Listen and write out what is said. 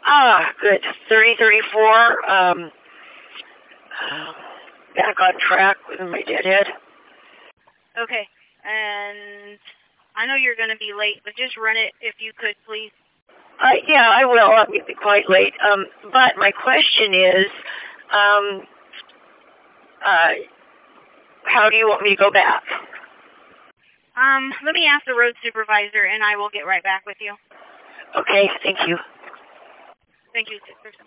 Good. 3034. Back on track with my deadhead. Okay, and I know you're going to be late, but just run it if you could, please. Yeah, I will. I'll be quite late. But my question is, how do you want me to go back? Let me ask the road supervisor, and I will get right back with you. Okay, thank you. Thank you, Sister.